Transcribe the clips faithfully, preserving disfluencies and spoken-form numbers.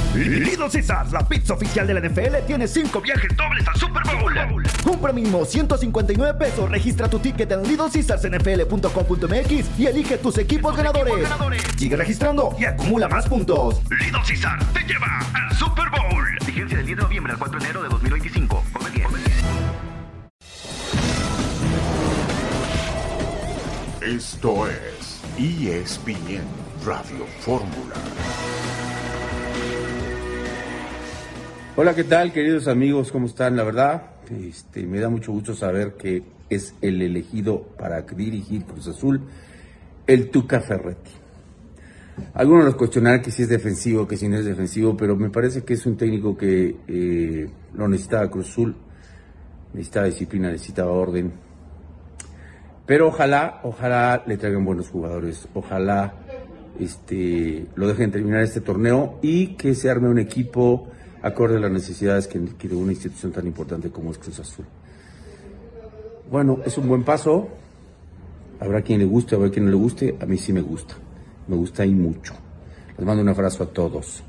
Little Caesars, la pizza oficial de la N F L, tiene cinco viajes dobles al Super Bowl. Compra mínimo ciento cincuenta y nueve pesos, registra tu ticket en little caesars n f l punto com punto m x y elige tus equipos ganadores. equipos ganadores. Sigue registrando y acumula más puntos. Little Caesars te lleva al Super Bowl. Vigencia del diez de noviembre al cuatro de enero de dos mil veinticinco. Come bien. Come bien. Esto es E S P N Radio Fórmula. Hola, ¿qué tal, queridos amigos? ¿Cómo están? La verdad, este, me da mucho gusto saber que es el elegido para dirigir Cruz Azul, el Tuca Ferretti. Algunos los cuestionarán que si es defensivo, que si no es defensivo, pero me parece que es un técnico que eh, lo necesitaba Cruz Azul, necesitaba disciplina, necesitaba orden. Pero ojalá, ojalá le traigan buenos jugadores, ojalá este, lo dejen terminar este torneo y que se arme un equipo acorde a las necesidades que, que de una institución tan importante como es Cruz Azul. Bueno, es un buen paso. Habrá quien le guste, habrá quien no le guste. A mí sí me gusta. Me gusta y mucho. Les mando un abrazo a todos.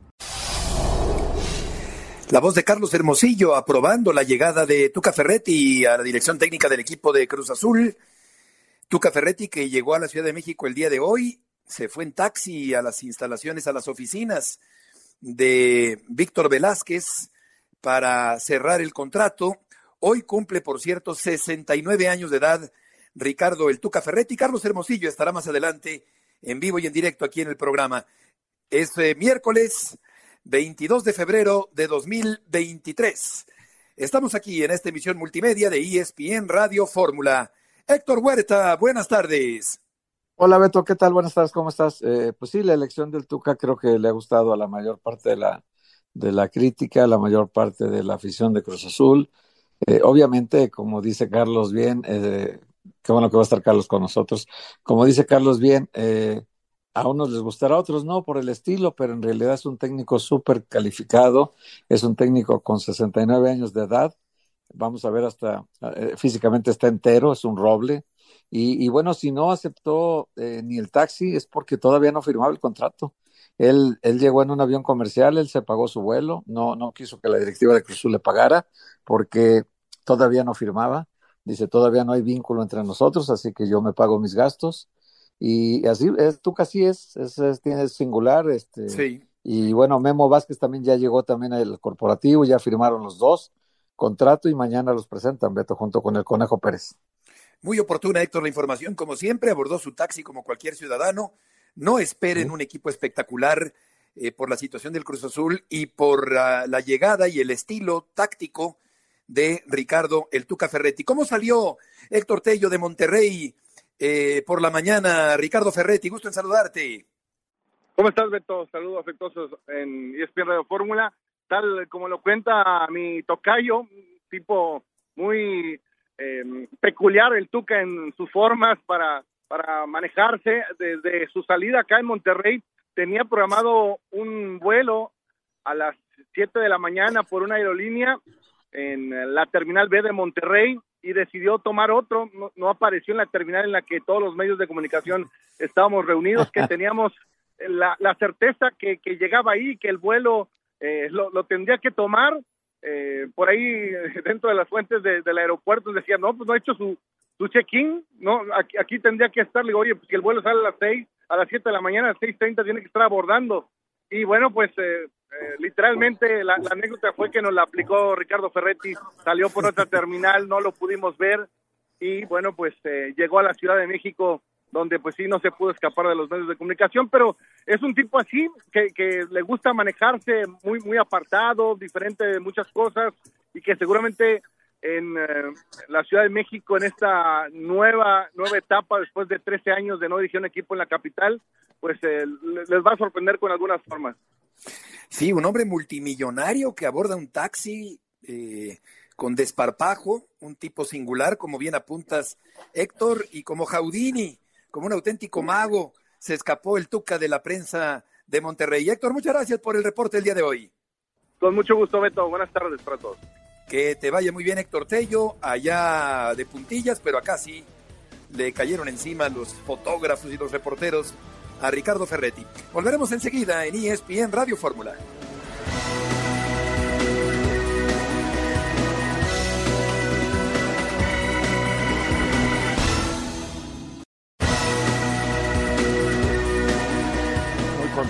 La voz de Carlos Hermosillo aprobando la llegada de Tuca Ferretti a la dirección técnica del equipo de Cruz Azul. Tuca Ferretti, que llegó a la Ciudad de México el día de hoy, se fue en taxi a las instalaciones, a las oficinas de Víctor Velázquez para cerrar el contrato. Hoy cumple, por cierto, sesenta y nueve años de edad Ricardo el Tuca Ferretti. Carlos Hermosillo estará más adelante en vivo y en directo aquí en el programa. Es eh, miércoles veintidós de febrero de dos mil veintitrés. Estamos aquí en esta emisión multimedia de E S P N Radio Fórmula. Héctor Huerta, buenas tardes. Hola Beto, ¿qué tal? Buenas tardes, ¿cómo estás? Eh, pues sí, la elección del Tuca creo que le ha gustado a la mayor parte de la, de la crítica, a la mayor parte de la afición de Cruz Azul. Eh, obviamente, como dice Carlos bien, eh, qué bueno que va a estar Carlos con nosotros, como dice Carlos bien, eh, a unos les gustará, a otros no, por el estilo, pero en realidad es un técnico súper calificado, es un técnico con sesenta y nueve años de edad, vamos a ver hasta, eh, físicamente está entero, es un roble. Y, y bueno, si no aceptó eh, ni el taxi es porque todavía no firmaba el contrato. Él, él llegó en un avión comercial, él se pagó su vuelo, no, no quiso que la directiva de Cruz Azul le pagara porque todavía no firmaba. Dice, todavía no hay vínculo entre nosotros, así que yo me pago mis gastos. Y así es, Tuca así es, es, es, es singular. Este, sí. Y bueno, Memo Vázquez también ya llegó también al corporativo, ya firmaron los dos contrato y mañana los presentan, Beto, junto con el Conejo Pérez. Muy oportuna, Héctor, la información. Como siempre, abordó su taxi como cualquier ciudadano. No esperen sí. un equipo espectacular eh, por la situación del Cruz Azul y por uh, la llegada y el estilo táctico de Ricardo el Tuca Ferretti. ¿Cómo salió Héctor Tello de Monterrey eh, por la mañana? Ricardo Ferretti, gusto en saludarte. ¿Cómo estás, Beto? Saludos afectuosos en E S P N Radio Fórmula. Tal como lo cuenta mi tocayo, tipo muy... Eh, peculiar el Tuca en sus formas para, para manejarse. Desde su salida acá en Monterrey tenía programado un vuelo a las siete de la mañana por una aerolínea en la terminal B de Monterrey y decidió tomar otro, no, no apareció en la terminal en la que todos los medios de comunicación estábamos reunidos, que teníamos la, la certeza que, que llegaba ahí, que el vuelo eh, lo, lo tendría que tomar. Eh, por ahí dentro de las fuentes de, del aeropuerto decían, no, pues no ha hecho su, su check-in, no, aquí, aquí tendría que estar. Le digo, oye, pues que el vuelo sale a las seis, a las siete de la mañana, a las seis treinta tiene que estar abordando. Y bueno, pues eh, eh, literalmente la, la anécdota fue que nos la aplicó Ricardo Ferretti, salió por otra terminal, no lo pudimos ver y bueno, pues eh, llegó a la Ciudad de México, donde pues sí no se pudo escapar de los medios de comunicación, pero es un tipo así, que, que le gusta manejarse muy muy apartado, diferente de muchas cosas, y que seguramente en eh, la Ciudad de México, en esta nueva nueva etapa, después de trece años de no dirigir un equipo en la capital, pues eh, les va a sorprender con algunas formas. Sí, un hombre multimillonario que aborda un taxi eh, con desparpajo, un tipo singular, como bien apuntas, Héctor, y como Houdini, como un auténtico mago, se escapó el Tuca de la prensa de Monterrey. Héctor, muchas gracias por el reporte el día de hoy. Con mucho gusto, Beto. Buenas tardes para todos. Que te vaya muy bien, Héctor Tello, allá de puntillas, pero acá sí le cayeron encima los fotógrafos y los reporteros a Ricardo Ferretti. Volveremos enseguida en E S P N Radio Fórmula.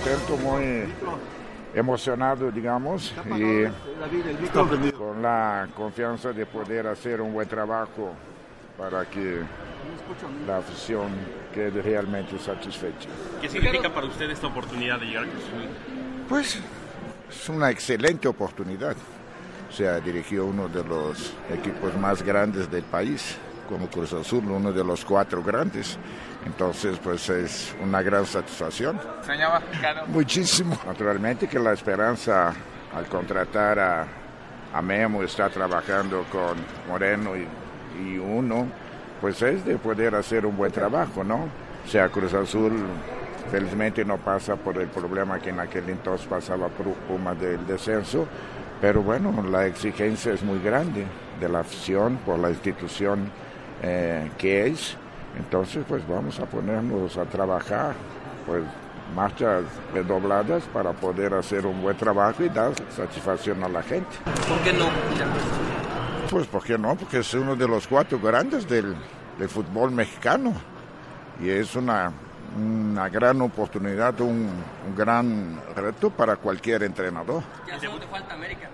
contento, muy emocionado, digamos, y con la confianza de poder hacer un buen trabajo para que la afición quede realmente satisfecha. ¿Qué significa para usted esta oportunidad de llegar a Cruz Azul? Pues es una excelente oportunidad. O sea, dirigió uno de los equipos más grandes del país, como Cruz Azul, uno de los cuatro grandes. Entonces, pues es una gran satisfacción. ¿Extrañaba, Cano? Muchísimo. Naturalmente que la esperanza al contratar a, a Memo, está trabajando con Moreno y, y uno, pues es de poder hacer un buen trabajo, ¿no? O sea, Cruz Azul felizmente no pasa por el problema que en aquel entonces pasaba por Puma del descenso, pero bueno, la exigencia es muy grande de la afición por la institución eh, que es. Entonces, pues vamos a ponernos a trabajar, pues marchas redobladas para poder hacer un buen trabajo y dar satisfacción a la gente. ¿Por qué no? Pues, ¿por qué no? Porque es uno de los cuatro grandes del, del fútbol mexicano y es una, una gran oportunidad, un, un gran reto para cualquier entrenador. Ya solo te falta América.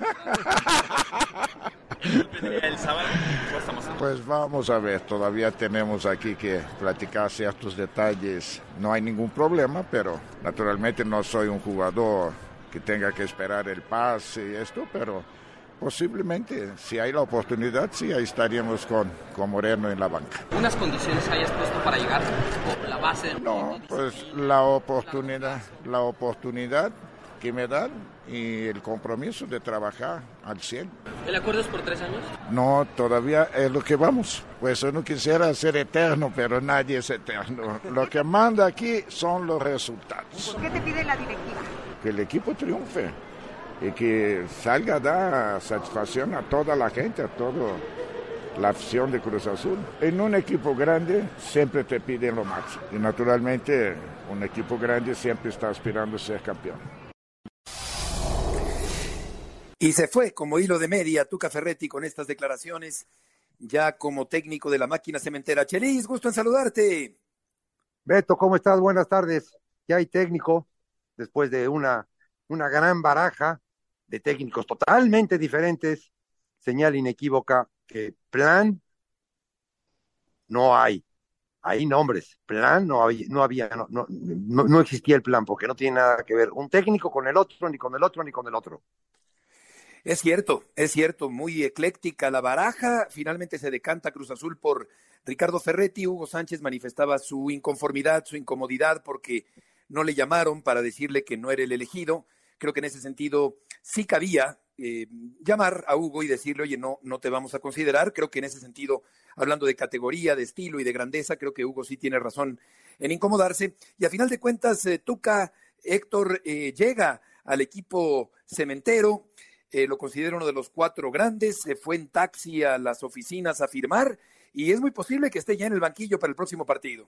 El sábado, pues vamos a ver, todavía tenemos aquí que platicar ciertos detalles, no hay ningún problema, pero naturalmente no soy un jugador que tenga que esperar el pase y esto, pero posiblemente si hay la oportunidad, sí, ahí estaríamos con, con Moreno en la banca. ¿Unas condiciones hayas puesto para llegar o la base? No, pues la oportunidad, la oportunidad que me dan y el compromiso de trabajar al cien. ¿El acuerdo es por tres años? No, todavía es lo que vamos. Pues uno quisiera ser eterno, pero nadie es eterno. Lo que manda aquí son los resultados. ¿Qué te pide la directiva? Que el equipo triunfe y que salga a dar satisfacción a toda la gente, a toda la afición de Cruz Azul. En un equipo grande siempre te piden lo máximo y naturalmente un equipo grande siempre está aspirando a ser campeón. Y se fue como hilo de media Tuca Ferretti con estas declaraciones ya como técnico de la máquina cementera. Chelis, gusto en saludarte. Beto, ¿cómo estás? Buenas tardes. Ya hay técnico después de una, una gran baraja de técnicos totalmente diferentes. Señal inequívoca que plan no hay. Hay nombres. Plan no había, no había, no, no, no, no existía el plan porque no tiene nada que ver un técnico con el otro, ni con el otro, ni con el otro. Es cierto, es cierto, muy ecléctica la baraja. Finalmente se decanta Cruz Azul por Ricardo Ferretti. Hugo Sánchez manifestaba su inconformidad, su incomodidad porque no le llamaron para decirle que no era el elegido. Creo que en ese sentido sí cabía eh, llamar a Hugo y decirle, oye, no, no te vamos a considerar. Creo que en ese sentido, hablando de categoría, de estilo y de grandeza, creo que Hugo sí tiene razón en incomodarse. Y a final de cuentas, eh, Tuca, Héctor, eh, llega al equipo cementero. Eh, lo considero uno de los cuatro grandes, se fue en taxi a las oficinas a firmar y es muy posible que esté ya en el banquillo para el próximo partido.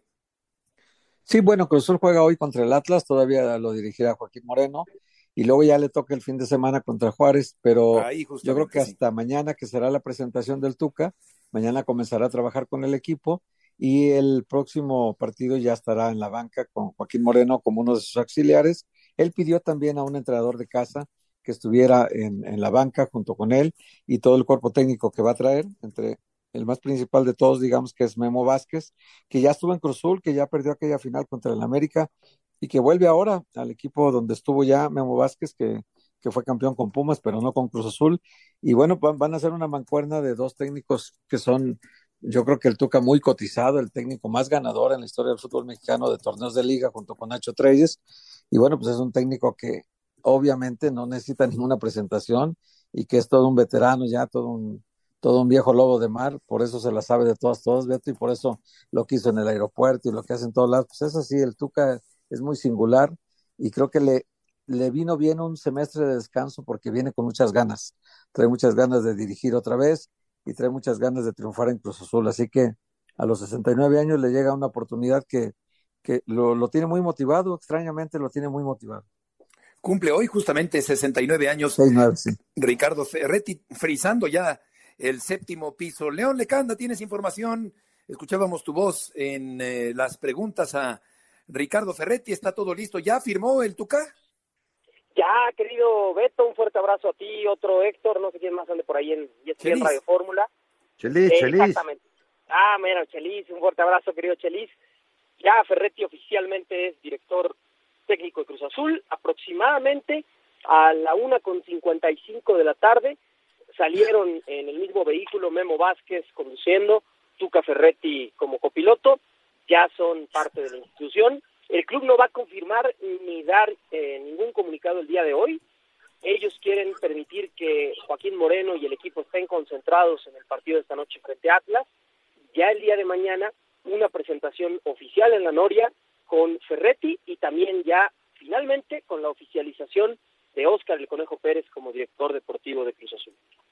Sí, bueno, Cruz Azul juega hoy contra el Atlas, todavía lo dirigirá Joaquín Moreno y luego ya le toca el fin de semana contra Juárez, pero Ahí, yo creo que hasta sí. mañana, que será la presentación del Tuca, mañana comenzará a trabajar con el equipo y el próximo partido ya estará en la banca con Joaquín Moreno como uno de sus auxiliares. Él pidió también a un entrenador de casa que estuviera en, en la banca junto con él y todo el cuerpo técnico que va a traer, entre el más principal de todos, digamos que es Memo Vázquez, que ya estuvo en Cruz Azul, que ya perdió aquella final contra el América y que vuelve ahora al equipo donde estuvo ya Memo Vázquez, que, que fue campeón con Pumas, pero no con Cruz Azul. Y bueno, van, van a hacer una mancuerna de dos técnicos que son, yo creo que el Tuca muy cotizado, el técnico más ganador en la historia del fútbol mexicano de torneos de liga junto con Nacho Treyes. Y bueno, pues es un técnico que obviamente no necesita ninguna presentación y que es todo un veterano ya, todo un, todo un viejo lobo de mar, por eso se la sabe de todas, todas, Beto, y por eso lo que hizo en el aeropuerto y lo que hace en todos lados, pues es así, el Tuca es muy singular y creo que le, le vino bien un semestre de descanso porque viene con muchas ganas, trae muchas ganas de dirigir otra vez y trae muchas ganas de triunfar en Cruz Azul, así que a los sesenta y nueve años le llega una oportunidad que, que lo, lo tiene muy motivado, extrañamente lo tiene muy motivado. Cumple hoy justamente sesenta y nueve años sesenta y nueve, sí. Ricardo Ferretti, frisando ya el séptimo piso. León Lecanda, ¿tienes información? Escuchábamos tu voz en eh, las preguntas a Ricardo Ferretti, está todo listo. ¿Ya firmó el Tuca? Ya, querido Beto, un fuerte abrazo a ti, otro Héctor, no sé quién más ande por ahí en E S P N Radio Fórmula. Chelis, eh, Chelis. Exactamente. Ah, mira, Chelis, un fuerte abrazo, querido Chelis. Ya Ferretti oficialmente es director técnico de Cruz Azul. Aproximadamente a la una con cincuenta y cinco de la tarde salieron en el mismo vehículo Memo Vázquez conduciendo, Tuca Ferretti como copiloto. Ya son parte de la institución. El club no va a confirmar ni dar eh, ningún comunicado el día de hoy. Ellos quieren permitir que Joaquín Moreno y el equipo estén concentrados en el partido de esta noche frente a Atlas. Ya el día de mañana una presentación oficial en la Noria con Ferretti y también ya finalmente con la oficialización de Óscar el Conejo Pérez como director deportivo de Cruz Azul.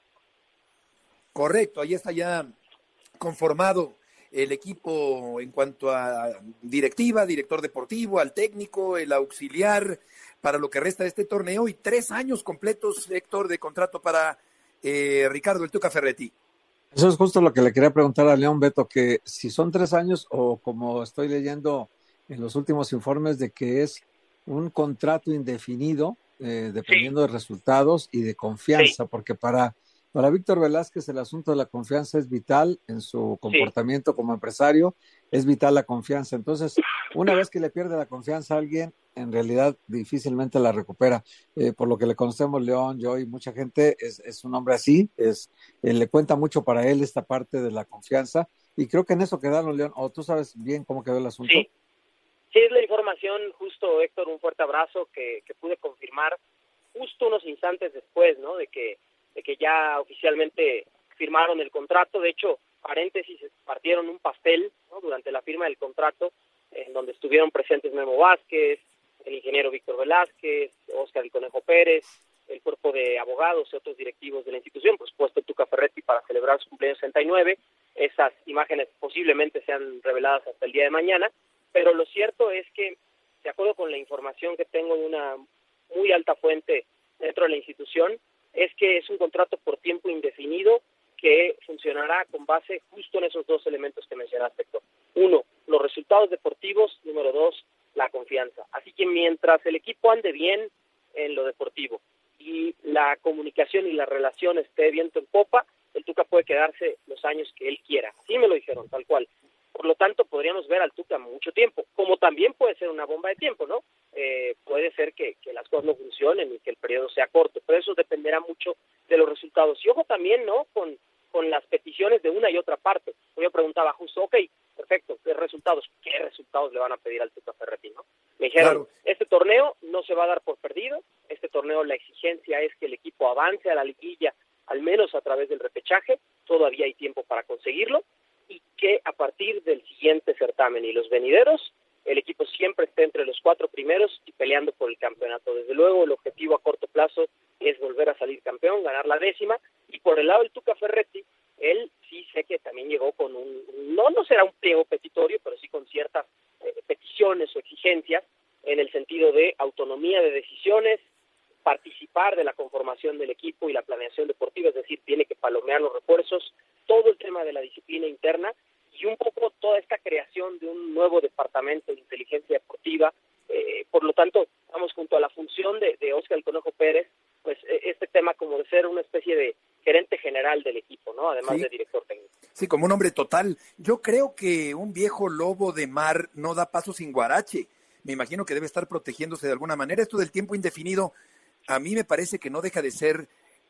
Correcto, ahí está ya conformado el equipo en cuanto a directiva, director deportivo, al técnico, el auxiliar para lo que resta de este torneo y tres años completos, Héctor, de contrato para eh, Ricardo el Tuca Ferretti. Eso es justo lo que le quería preguntar a León, Beto, que si son tres años o como estoy leyendo en los últimos informes de que es un contrato indefinido, eh, dependiendo sí. de resultados y de confianza, sí. porque para... Para Víctor Velázquez el asunto de la confianza es vital en su comportamiento sí. como empresario, es vital la confianza. Entonces, una vez que le pierde la confianza a alguien, en realidad difícilmente la recupera. Eh, por lo que le conocemos, León, yo y mucha gente, es, es un hombre así, es, eh, le cuenta mucho para él esta parte de la confianza, y creo que en eso quedaron, León, o tú sabes bien cómo quedó el asunto. Sí, sí es la información, justo, Héctor, un fuerte abrazo que, que pude confirmar justo unos instantes después, ¿no?, de que de que ya oficialmente firmaron el contrato. De hecho, paréntesis, partieron un pastel, ¿no?, durante la firma del contrato, en donde estuvieron presentes Memo Vázquez, el ingeniero Víctor Velázquez, Óscar el Conejo Pérez, el cuerpo de abogados y otros directivos de la institución, por supuesto Tuca Ferretti para celebrar su cumpleaños sesenta y nueve. Esas imágenes posiblemente sean reveladas hasta el día de mañana, pero lo cierto es que, de acuerdo con la información que tengo de una muy alta fuente dentro de la institución, es que es un contrato por tiempo indefinido que funcionará con base justo en esos dos elementos que mencionaste, Héctor. Uno, los resultados deportivos. Número dos, la confianza. Así que mientras el equipo ande bien en lo deportivo y la comunicación y la relación esté viento en popa, el Tuca puede quedarse los años que él quiera. Así me lo dijeron, tal cual. Por lo tanto, podríamos ver al Tuca mucho tiempo, como también puede ser una bomba de tiempo, ¿no? Eh, puede ser que, que las cosas no funcionen y que el periodo sea corto, pero eso dependerá mucho de los resultados. Y ojo también, ¿no?, con, con las peticiones de una y otra parte. Yo preguntaba justo, ok, perfecto, ¿qué resultados? ¿Qué resultados le van a pedir al Tuca Ferretti, no? Me dijeron, claro, este torneo no se va a dar por perdido, este torneo la exigencia es que el equipo avance a la liguilla, al menos a través del repechaje, todavía hay tiempo para conseguirlo, y que a partir del siguiente certamen y los venideros, el equipo siempre esté entre los cuatro primeros y peleando por el campeonato. Desde luego, el objetivo a corto plazo es volver a salir campeón, ganar la décima, y por el lado del Tuca Ferretti, él sí sé que también llegó con un, no, no será un pliego petitorio, pero sí con ciertas eh, peticiones o exigencias en el sentido de autonomía de decisiones, participar de la conformación del equipo y la planeación deportiva, es decir, tiene que palomear los refuerzos, todo el tema de la disciplina interna y un poco toda esta creación de un nuevo departamento de inteligencia deportiva. Eh, por lo tanto, vamos junto a la función de, de Óscar el Conejo Pérez, pues eh, este tema como de ser una especie de gerente general del equipo, ¿no? Además sí. de director técnico. Sí, como un hombre total. Yo creo que un viejo lobo de mar no da paso sin guarache. Me imagino que debe estar protegiéndose de alguna manera. Esto del tiempo indefinido, a mí me parece que no deja de ser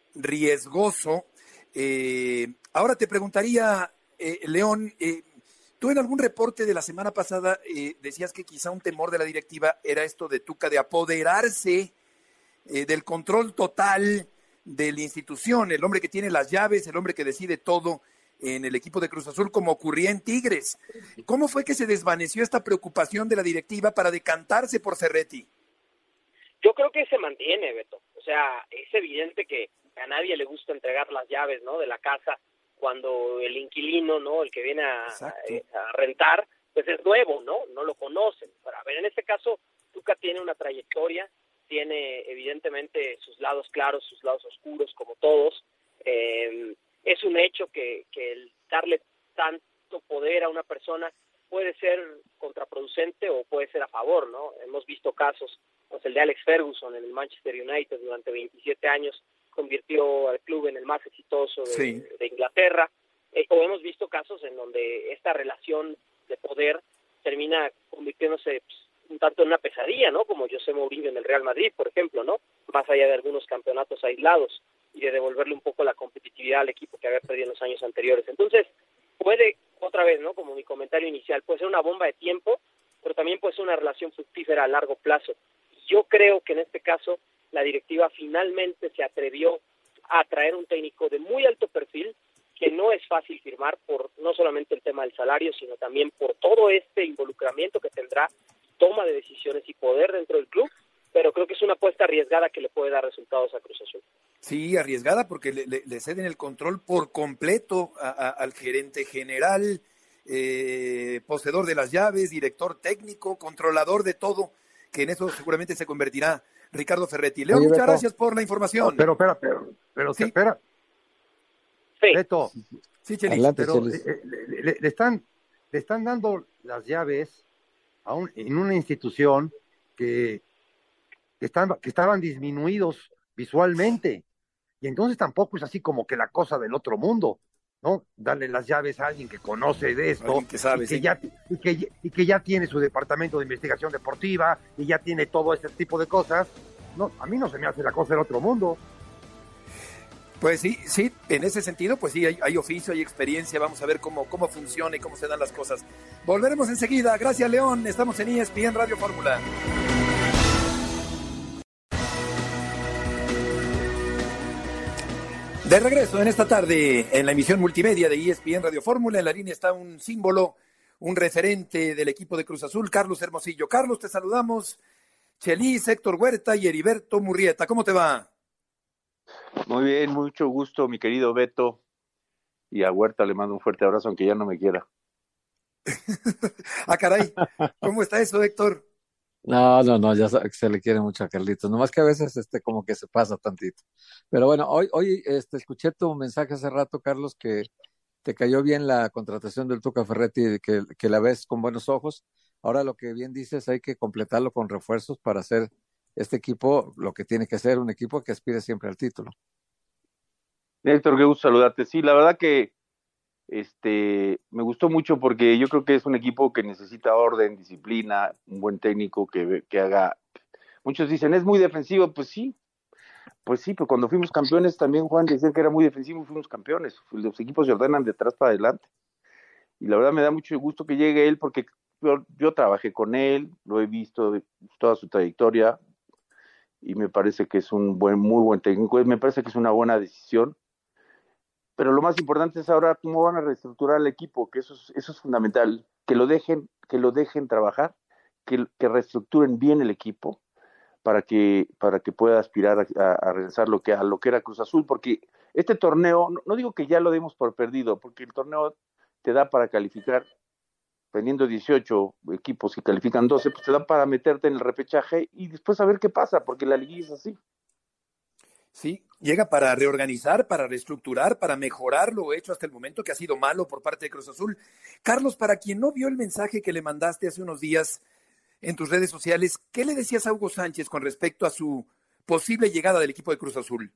riesgoso. Eh, ahora te preguntaría, eh, León, eh, tú en algún reporte de la semana pasada eh, decías que quizá un temor de la directiva era esto de Tuca, de apoderarse eh, del control total de la institución, el hombre que tiene las llaves, el hombre que decide todo en el equipo de Cruz Azul, como ocurría en Tigres. ¿Cómo fue que se desvaneció esta preocupación de la directiva para decantarse por Ferretti? Yo creo que se mantiene, Beto. O sea, es evidente que a nadie le gusta entregar las llaves, ¿no?, de la casa cuando el inquilino, ¿no?, el que viene a, a rentar, pues es nuevo, ¿no? No lo conocen. Pero a ver, en este caso, Tuca tiene una trayectoria, tiene evidentemente sus lados claros, sus lados oscuros, como todos. Eh, es un hecho que, que el darle tanto poder a una persona puede ser contraproducente o puede ser a favor, ¿no? Hemos visto casos, pues el de Alex Ferguson en el Manchester United durante veintisiete años, convirtió al club en el más exitoso de, Sí. de Inglaterra, eh, o hemos visto casos en donde esta relación de poder termina convirtiéndose pues, un tanto en una pesadilla, ¿no? Como José Mourinho en el Real Madrid, por ejemplo, ¿no? Más allá de algunos campeonatos aislados y de devolverle un poco la competitividad al equipo que había perdido en los años anteriores. Entonces, puede, otra vez, ¿no? Como mi comentario inicial, puede ser una bomba de tiempo, pero también puede ser una relación fructífera a largo plazo. Yo creo que en este caso la directiva finalmente se atrevió a traer un técnico de muy alto perfil, que no es fácil firmar por no solamente el tema del salario, sino también por todo este involucramiento que tendrá, toma de decisiones y poder dentro del club, pero creo que es una apuesta arriesgada que le puede dar resultados a Cruz Azul. Sí, arriesgada porque le, le, le ceden el control por completo a, a, al gerente general, eh, poseedor de las llaves, director técnico, controlador de todo, que en eso seguramente se convertirá Ricardo Ferretti. León, Oye, muchas Beto. gracias por la información. No, pero, espera, pero, pero, Sí. espera. Sí. Beto, Sí, Chelis. Adelante, pero Chelis. eh, le, le- le están, le están dando las llaves a un, en una institución que, que, están, que estaban disminuidos visualmente. Y entonces tampoco es así como que la cosa del otro mundo, ¿no? Darle las llaves a alguien que conoce de esto, Alguien que sabe, y, que sí. ya, y, que, y que ya tiene su departamento de investigación deportiva, y ya tiene todo este tipo de cosas. No, a mí no se me hace la cosa del otro mundo. Pues sí, sí, en ese sentido, pues sí, hay, hay oficio, hay experiencia, vamos a ver cómo, cómo funciona y cómo se dan las cosas. Volveremos enseguida, gracias León, estamos en E S P N Radio Fórmula. De regreso en esta tarde, en la emisión multimedia de E S P N Radio Fórmula, en la línea está un símbolo, un referente del equipo de Cruz Azul, Carlos Hermosillo. Carlos, te saludamos, Chelis, Héctor Huerta y Heriberto Murrieta, ¿cómo te va? Muy bien, mucho gusto, mi querido Beto. Y a Huerta le mando un fuerte abrazo, aunque ya no me quiera. Ah, caray, ¿cómo está eso, Héctor? No, no, no, ya sabe que se le quiere mucho a Carlitos, nomás que a veces este como que se pasa tantito. Pero bueno, hoy, hoy este, escuché tu mensaje hace rato, Carlos, que te cayó bien la contratación del Tuca Ferretti, que, que la ves con buenos ojos. Ahora lo que bien dices, hay que completarlo con refuerzos para hacer este equipo lo que tiene que ser, un equipo que aspire siempre al título. Héctor, qué gusto saludarte. Sí, la verdad que este me gustó mucho porque yo creo que es un equipo que necesita orden, disciplina, un buen técnico que, que haga. Muchos dicen, es muy defensivo. Pues sí, pues sí, pero cuando fuimos campeones también Juan decía que era muy defensivo y fuimos campeones. Los equipos se ordenan de atrás para adelante. Y la verdad me da mucho gusto que llegue él porque yo, yo trabajé con él, lo he visto de toda su trayectoria y me parece que es un buen, muy buen técnico. Me parece que es una buena decisión. Pero lo más importante es ahora cómo van a reestructurar el equipo, que eso es, eso es fundamental, que lo dejen, que lo dejen trabajar, que, que reestructuren bien el equipo para que, para que pueda aspirar a, a, a regresar lo que, a lo que era Cruz Azul, porque este torneo, no, no digo que ya lo demos por perdido, porque el torneo te da para calificar, teniendo dieciocho equipos y califican doce, pues te da para meterte en el repechaje y después a ver qué pasa, porque la liguilla es así. Sí, llega para reorganizar, para reestructurar, para mejorar lo hecho hasta el momento, que ha sido malo por parte de Cruz Azul. Carlos, para quien no vio el mensaje que le mandaste hace unos días en tus redes sociales, ¿qué le decías a Hugo Sánchez con respecto a su posible llegada del equipo de Cruz Azul?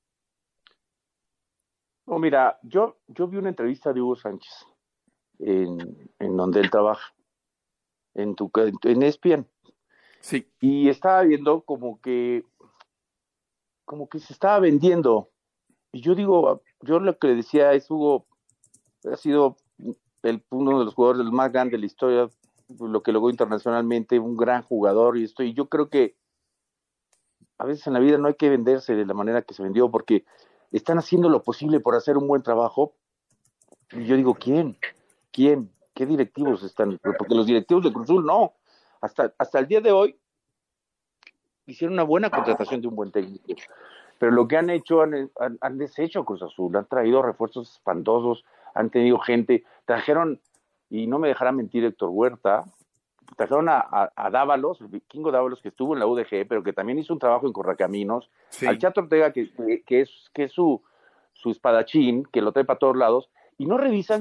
No, mira, yo, yo vi una entrevista de Hugo Sánchez en, en donde él trabaja, en, tu, en E S P N. Sí. Y estaba viendo como que como que se estaba vendiendo. Y yo digo, yo lo que le decía es, Hugo, ha sido el, uno de los jugadores más grandes de la historia, lo que logró internacionalmente, un gran jugador, y esto, y yo creo que a veces en la vida no hay que venderse de la manera que se vendió, porque están haciendo lo posible por hacer un buen trabajo. Y yo digo, ¿quién? ¿Quién? ¿Qué directivos están? Porque los directivos de Cruz Azul no. Hasta, hasta el día de hoy hicieron una buena contratación de un buen técnico, pero lo que han hecho, han, han, han deshecho Cruz Azul, han traído refuerzos espantosos, han tenido gente, trajeron, y no me dejará mentir Héctor Huerta, trajeron a, a, a Dávalos, el vikingo Dávalos, que estuvo en la U D G, pero que también hizo un trabajo en Correcaminos, sí. Al Chato Ortega, que, que, que es, que es su, su espadachín, que lo trae para todos lados, y no revisan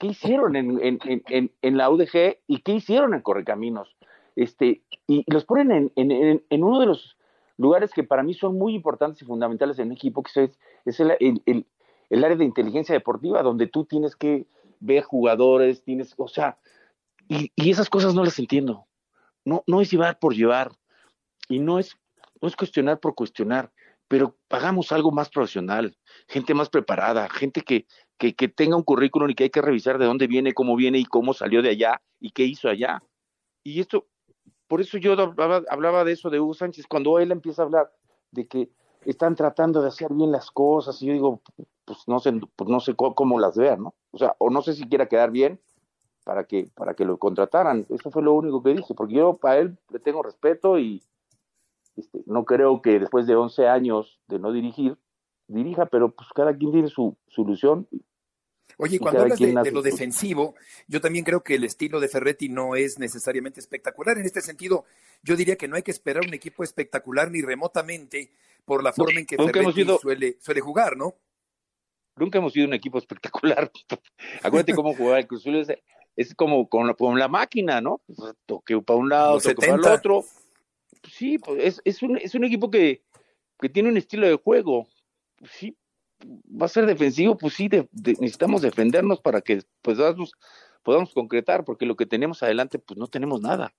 ¿qué hicieron en, en, en, en la U D G y qué hicieron en Correcaminos? Este, y los ponen en, en, en uno de los lugares que para mí son muy importantes y fundamentales en un equipo, que es, es el, el, el, el área de inteligencia deportiva, donde tú tienes que ver jugadores, tienes, o sea, y, y esas cosas no las entiendo. No, no es llevar por llevar, y no es, no es cuestionar por cuestionar, pero hagamos algo más profesional, gente más preparada, gente que, que, que tenga un currículum y que hay que revisar de dónde viene, cómo viene y cómo salió de allá y qué hizo allá. Y esto, por eso yo hablaba, hablaba de eso de Hugo Sánchez, cuando él empieza a hablar de que están tratando de hacer bien las cosas, y yo digo, pues no sé, pues no sé cómo, cómo las vean, ¿no? O sea, o no sé si quiera quedar bien para que, para que lo contrataran. Eso fue lo único que dije, porque yo para él le tengo respeto y este, no creo que después de once años de no dirigir, dirija, pero pues cada quien tiene su, su ilusión. Oye, cuando hablas de, de lo defensivo, yo también creo que el estilo de Ferretti no es necesariamente espectacular. En este sentido, yo diría que no hay que esperar un equipo espectacular ni remotamente por la forma no, en que Ferretti sido, suele, suele jugar, ¿no? Nunca hemos sido un equipo espectacular. Acuérdate cómo jugaba el Cruz Azul, es, es como con la, con la máquina, ¿no? Toque para un lado, toque para el otro. Sí, pues es, es, un, es un equipo que, que tiene un estilo de juego. Sí, va a ser defensivo, pues sí, de, de, necesitamos defendernos para que pues podamos, podamos concretar, porque lo que tenemos adelante, pues no tenemos nada.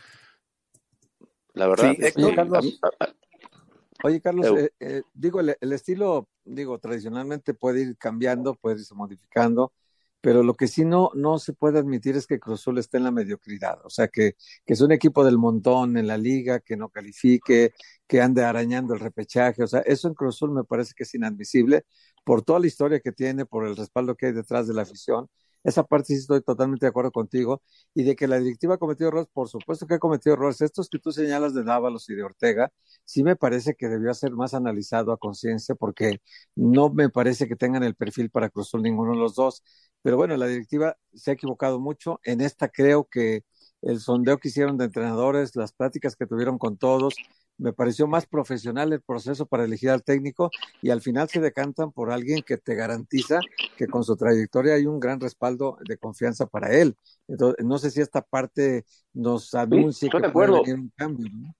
La verdad. Sí, Héctor, Carlos. A, a, a, Oye, Carlos, eh, eh, digo, el, el estilo, digo, tradicionalmente puede ir cambiando, puede irse modificando, pero lo que sí no, no se puede admitir es que Cruz Azul esté en la mediocridad, o sea, que, que es un equipo del montón en la liga, que no califique, que ande arañando el repechaje, o sea, eso en Cruz Azul me parece que es inadmisible por toda la historia que tiene, por el respaldo que hay detrás de la afición. Esa parte sí estoy totalmente de acuerdo contigo, y de que la directiva ha cometido errores, por supuesto que ha cometido errores. Estos que tú señalas de Dávalos y de Ortega, sí me parece que debió ser más analizado a conciencia, porque no me parece que tengan el perfil para Cruz Azul ninguno de los dos. Pero bueno, la directiva se ha equivocado mucho. En esta creo que el sondeo que hicieron de entrenadores, las pláticas que tuvieron con todos, me pareció más profesional el proceso para elegir al técnico, y al final se decantan por alguien que te garantiza que con su trayectoria hay un gran respaldo de confianza para él. Entonces, no sé si esta parte nos anuncie sí, que puede venir un cambio, ¿no?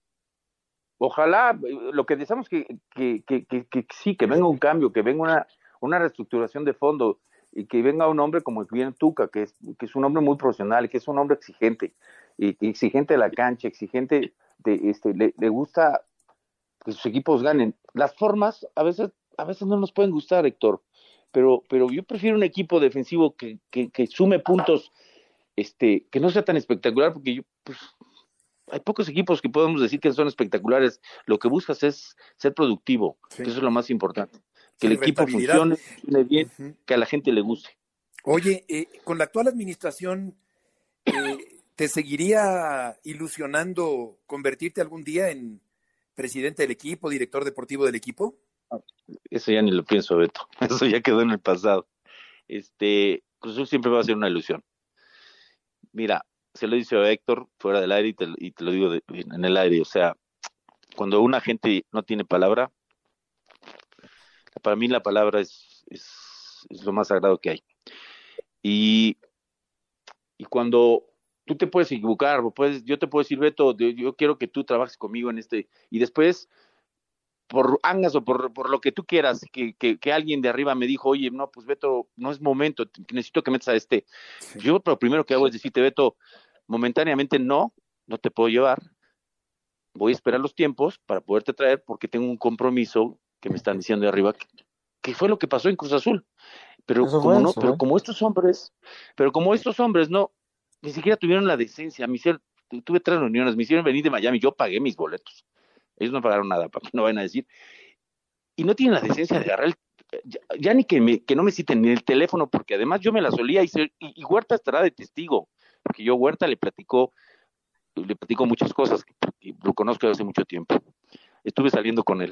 Ojalá, lo que deseamos que, que, que, que, que sí, que venga un cambio, que venga una, una reestructuración de fondo, y que venga un hombre como el que viene Tuca, que es, que es un hombre muy profesional, que es un hombre exigente, y, exigente de la cancha, exigente de, este, le, le gusta que sus equipos ganen. Las formas a veces, a veces no nos pueden gustar, Héctor, pero, pero yo prefiero un equipo defensivo que, que, que sume puntos, este, que no sea tan espectacular, porque yo, pues, hay pocos equipos que podemos decir que son espectaculares. Lo que buscas es ser productivo, sí. Eso es lo más importante. Que sí, el equipo funcione, funcione bien, uh-huh. Que a la gente le guste. Oye, eh, con la actual administración, eh, ¿te seguiría ilusionando convertirte algún día en presidente del equipo, director deportivo del equipo? Eso ya ni lo pienso, Beto. Eso ya quedó en el pasado. Este, Cruz Azul siempre va a ser una ilusión. Mira, se lo dice a Héctor fuera del aire y te, y te lo digo de, en el aire. O sea, cuando una gente no tiene palabra, para mí la palabra es, es, es lo más sagrado que hay. Y, y cuando tú te puedes equivocar, puedes, yo te puedo decir, Beto, yo quiero que tú trabajes conmigo en este, y después, por angas o por, por lo que tú quieras, que, que, que alguien de arriba me dijo, oye, no, pues Beto, no es momento, necesito que metas a este. Sí. Yo lo primero que hago es decirte, Beto, momentáneamente no, no te puedo llevar, voy a esperar los tiempos para poderte traer, porque tengo un compromiso que me están diciendo de arriba, que, que fue lo que pasó en Cruz Azul. Pero eso como no, eso, pero ¿eh? como estos hombres, pero como estos hombres no, ni siquiera tuvieron la decencia, me hicieron, tuve tres reuniones, me hicieron venir de Miami, yo pagué mis boletos, ellos no pagaron nada, para que no vayan a decir, y no tienen la decencia de agarrar el, ya, ya ni que, me, que no me citen ni el teléfono, porque además yo me la solía, y, se, y, y Huerta estará de testigo, porque yo Huerta le platicó, le platicó muchas cosas, que lo conozco desde hace mucho tiempo. Estuve saliendo con él.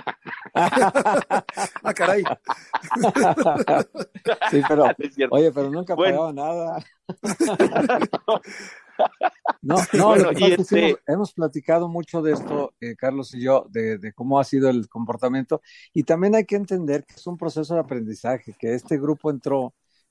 Ah, caray. Sí, pero, oye, pero nunca bueno. pagaba nada. No, no, bueno, lo que pasa este... es que hemos, hemos platicado mucho de esto, eh, Carlos y yo, de, de cómo ha sido el comportamiento, y también hay que entender que es un proceso de aprendizaje, que este grupo entró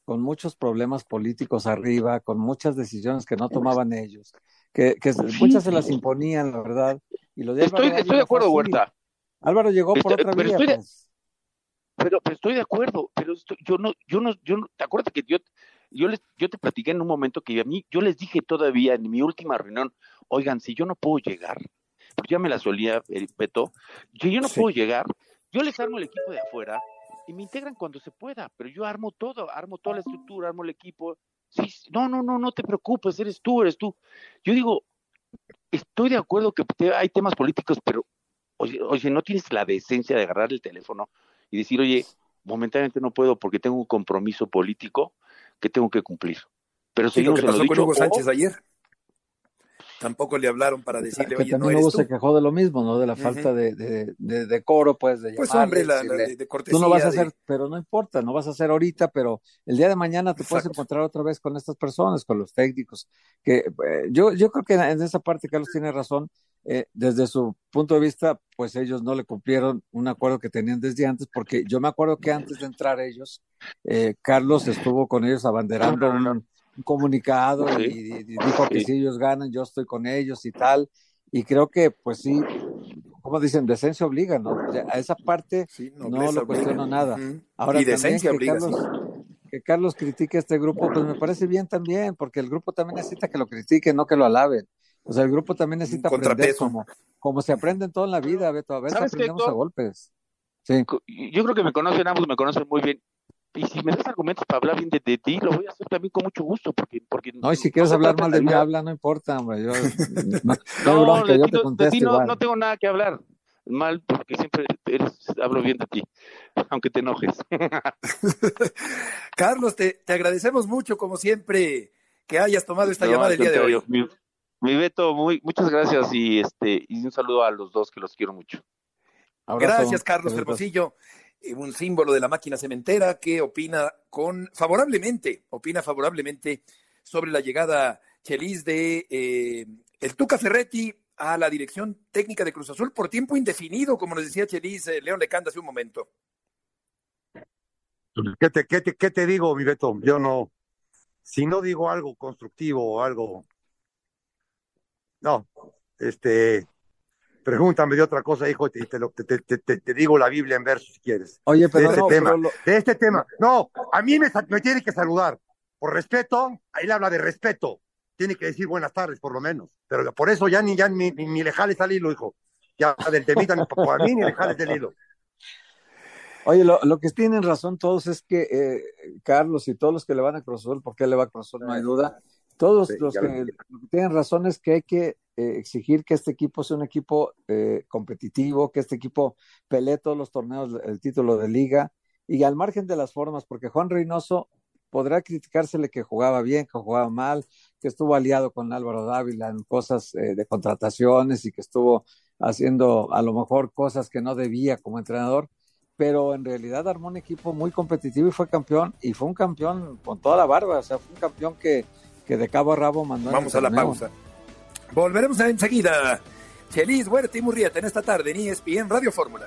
con muchos problemas políticos arriba, con muchas decisiones que no tomaban ellos, que, que sí. muchas se las imponían, la verdad. Y lo de estoy, Álvaro estoy de acuerdo, Huerta. Álvaro llegó por estoy, otra vía, estoy de, pues. pero, pero estoy de acuerdo, pero estoy, yo no, yo no, yo no, ¿te acuerdas que yo, yo les, yo te platiqué en un momento que a mí, yo les dije todavía en mi última reunión, oigan, si yo no puedo llegar, porque ya me la solía, eh, Beto, yo, yo no sí. puedo llegar, yo les armo el equipo de afuera y me integran cuando se pueda, pero yo armo todo, armo toda la estructura, armo el equipo, sí, no, no, no, no te preocupes, eres tú, eres tú. Yo digo, estoy de acuerdo que te, hay temas políticos, pero oye, oye, no tienes la decencia de agarrar el teléfono y decir, oye, momentáneamente no puedo porque tengo un compromiso político que tengo que cumplir. Pero sí, lo que pasó lo con dicho, Hugo Sánchez o... ayer. Tampoco le hablaron para decirle, que oye, también no Hugo eres tú. se quejó de lo mismo, ¿no? De la falta uh-huh. de, de, de decoro, pues, de pues llamarle, hombre, la, decirle, la, de cortesía. Tú no vas a hacer, de... pero no importa, no vas a hacer ahorita, pero el día de mañana te Exacto. puedes encontrar otra vez con estas personas, con los técnicos, que eh, yo, yo creo que en esa parte Carlos tiene razón, eh, desde su punto de vista, pues ellos no le cumplieron un acuerdo que tenían desde antes, porque yo me acuerdo que antes de entrar ellos, eh, Carlos estuvo con ellos abanderando un, un comunicado sí. y, y dijo que sí. si ellos ganan, yo estoy con ellos y tal, y creo que, pues sí, como dicen, decencia obliga, ¿no? O sea, a esa parte sí, no lo cuestiono obliga. nada. Uh-huh. Ahora y decencia también que obliga, Carlos, sí. que Carlos critique a este grupo, pues me parece bien también, porque el grupo también necesita que lo critiquen, no que lo alaben. O sea, el grupo también necesita aprender como, como se aprende en toda la vida, Beto, a veces aprendemos qué, a golpes. Sí. Yo creo que me conocen ambos, me conocen muy bien. Y si me das argumentos para hablar bien de, de ti, lo voy a hacer también con mucho gusto, porque... porque no, y si quieres no hablar mal de mí, habla, no importa, hombre, yo... No, no, no bronca, yo te contesto de ti no, no tengo nada que hablar mal, porque siempre eres, hablo bien de ti, aunque te enojes. Carlos, te, te agradecemos mucho, como siempre, que hayas tomado esta no, llamada el día de hoy. Mi, mi Beto, muy, muchas gracias y este y un saludo a los dos, que los quiero mucho. Abrazo. Gracias, Carlos Hermosillo, un símbolo de la máquina cementera que opina con favorablemente, opina favorablemente sobre la llegada, Chelis, de eh, el Tuca Ferretti a la dirección técnica de Cruz Azul por tiempo indefinido, como nos decía Chelis, eh, León Lecanda hace un momento. ¿Qué te, qué, te, ¿Qué te digo, mi Beto? Yo no, si no digo algo constructivo o algo, no, este... Pregúntame de otra cosa, hijo, y te, te, te, te, te, te digo la Biblia en verso si quieres. Oye, pero de este no, tema, pero lo... de este tema. No, a mí me, me tiene que saludar. Por respeto, ahí le habla de respeto. Tiene que decir buenas tardes, por lo menos. Pero por eso ya ni, ya ni, ni, ni le jales al hilo, hijo. Ya del temita, por mí ni le jales del hilo. Oye, lo, lo que tienen razón todos es que eh, Carlos y todos los que le van a Cruz Azul, porque él le va a Cruz Azul, no hay duda. Todos sí, los que, lo que tienen razón es que hay que eh, exigir que este equipo sea un equipo eh, competitivo, que este equipo pelee todos los torneos, el título de liga, y al margen de las formas, porque Juan Reynoso podrá criticársele que jugaba bien, que jugaba mal, que estuvo aliado con Álvaro Dávila en cosas eh, de contrataciones y que estuvo haciendo a lo mejor cosas que no debía como entrenador, pero en realidad armó un equipo muy competitivo y fue campeón, y fue un campeón con toda la barba, o sea, fue un campeón que que de cabo a rabo mandó. Vamos a la pausa. Volveremos enseguida. Chelis Huerta y Murrieta en esta tarde en E S P N Radio Fórmula.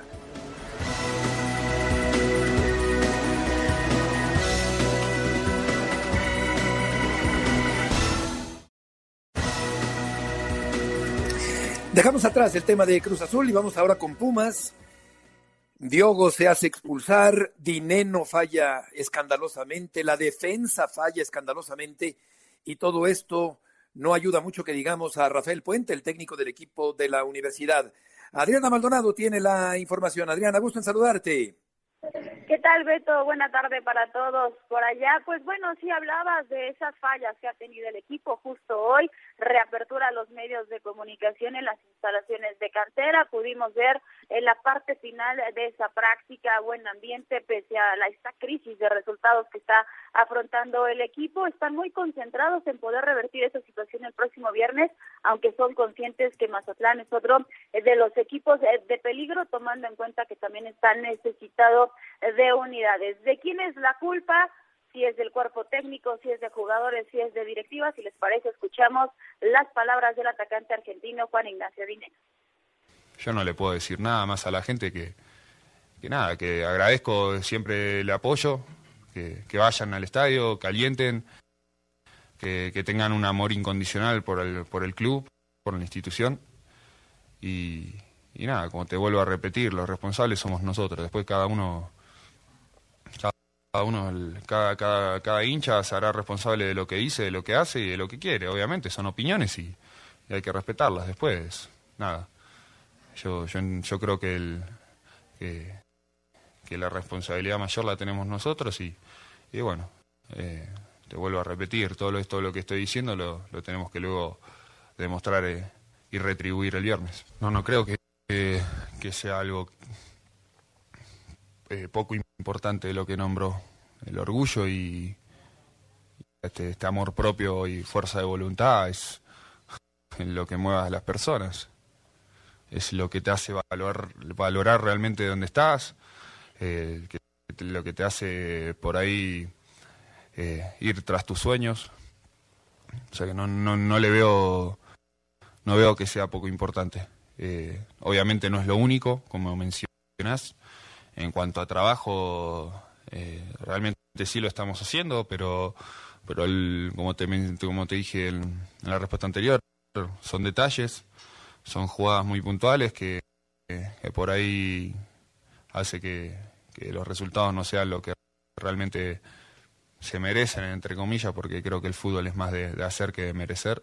Dejamos atrás el tema de Cruz Azul y vamos ahora con Pumas. Diogo se hace expulsar, Dineno falla escandalosamente, la defensa falla escandalosamente. Y todo esto no ayuda mucho, que digamos, a Rafael Puente, el técnico del equipo de la universidad. Adriana Maldonado tiene la información. Adriana, gusto en saludarte. ¿Qué tal, Beto? Buena tarde para todos por allá. Pues bueno, sí hablabas de esas fallas que ha tenido el equipo justo hoy, reapertura a los medios de comunicación en las instalaciones de cantera. Pudimos ver en la parte final de esa práctica buen ambiente pese a la, esta crisis de resultados que está afrontando el equipo. Están muy concentrados en poder revertir esa situación el próximo viernes, aunque son conscientes que Mazatlán es otro de los equipos de peligro, tomando en cuenta que también están necesitados de unidades. ¿De quién es la culpa? Si es del cuerpo técnico, si es de jugadores, si es de directivas. Si les parece, escuchamos las palabras del atacante argentino Juan Ignacio Dineno. Yo no le puedo decir nada más a la gente que, que nada, que agradezco siempre el apoyo, que, que vayan al estadio, que alienten, que, que tengan un amor incondicional por el, por el club, por la institución. Y, y nada, como te vuelvo a repetir, los responsables somos nosotros. Después cada uno, cada uno, el, cada, cada, cada hincha se hará responsable de lo que dice, de lo que hace y de lo que quiere. Obviamente son opiniones y, y hay que respetarlas. Después, nada, yo, yo, yo creo que, el, que, que la responsabilidad mayor la tenemos nosotros y, y bueno, eh, te vuelvo a repetir, todo lo, todo lo que estoy diciendo lo, lo tenemos que luego demostrar eh, y retribuir el viernes. No, no creo que, que, que sea algo eh, poco importante lo que nombró. El orgullo y este, este amor propio y fuerza de voluntad es lo que mueve a las personas. Es lo que te hace valorar, valorar realmente dónde estás, eh, que, lo que te hace por ahí eh, ir tras tus sueños. O sea que no, no, no le veo, no veo que sea poco importante. Eh, obviamente no es lo único, como mencionás. En cuanto a trabajo, eh, realmente sí lo estamos haciendo, pero, pero el, como, te, como te dije en, en la respuesta anterior, son detalles, son jugadas muy puntuales que, que, que por ahí hace que, que los resultados no sean lo que realmente se merecen, entre comillas, porque creo que el fútbol es más de, de hacer que de merecer.